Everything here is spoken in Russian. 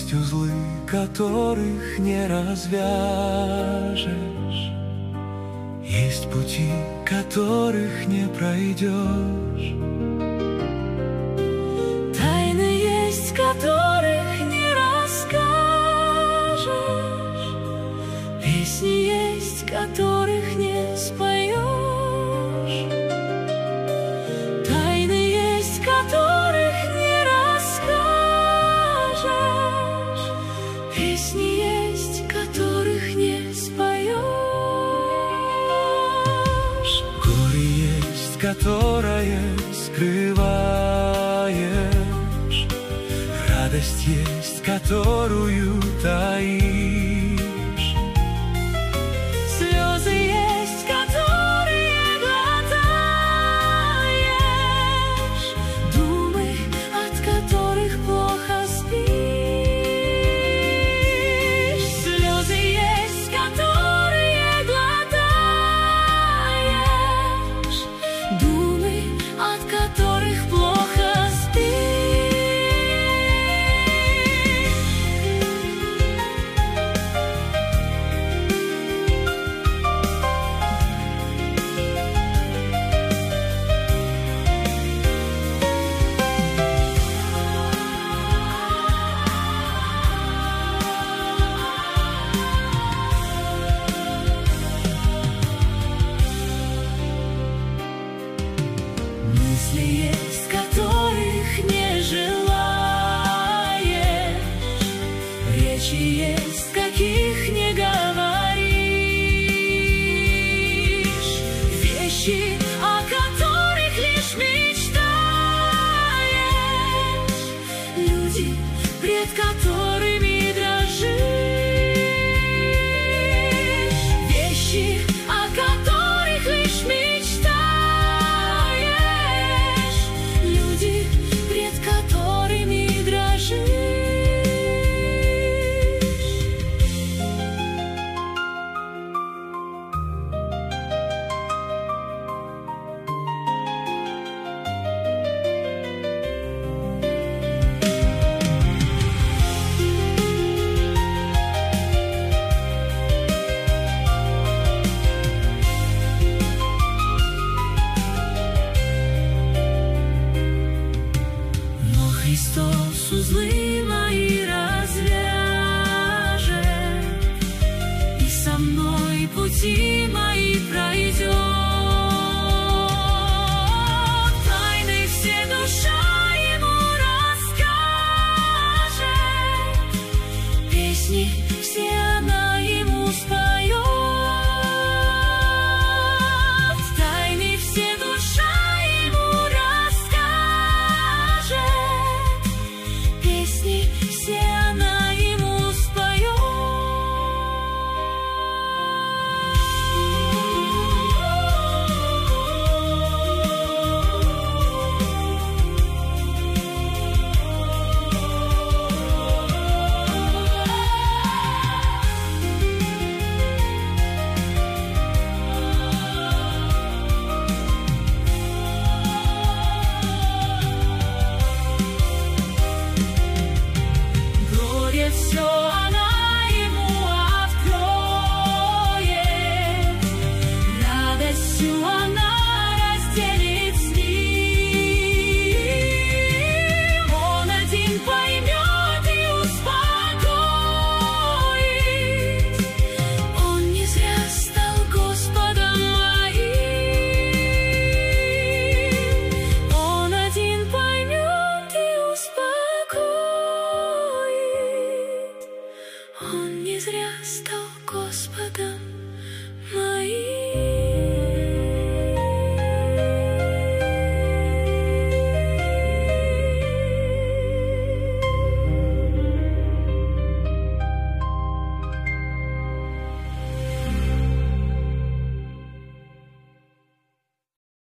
Есть узлы, которых не развяжешь, есть пути, которых не пройдешь. Тайны есть, которых не расскажешь, песни есть, которых не споешь. Тайны есть, которых не расскажешь, песни есть, которых не споешь. Горе есть, которое скрываешь, радость есть, которую таишь. Слезы есть, которые глотаешь, думы, от которых плохо спишь. Слезы есть, которые глотаешь, думы, от которых плохо спишь. Мысли есть, которых не желаешь, речи есть, каких не говоришь, вещи, о которых лишь мечтаешь, люди, пред которыми дрожишь, вещи, о которых лишь мечтаешь, люди, пред которыми дрожишь. Христос узлы мои развяжет, и со мной пути мои пройдет. Тайны все душа ему расскажет, песни все она ему споет. Тайны все душа ему расскажет, песни все она ему споет. Все она ему откроет, радостью она разделит с ним. Он один поймет и успокоит, он не зря стал Господом моим. Он один поймет и успокоит, он не зря стал Господом.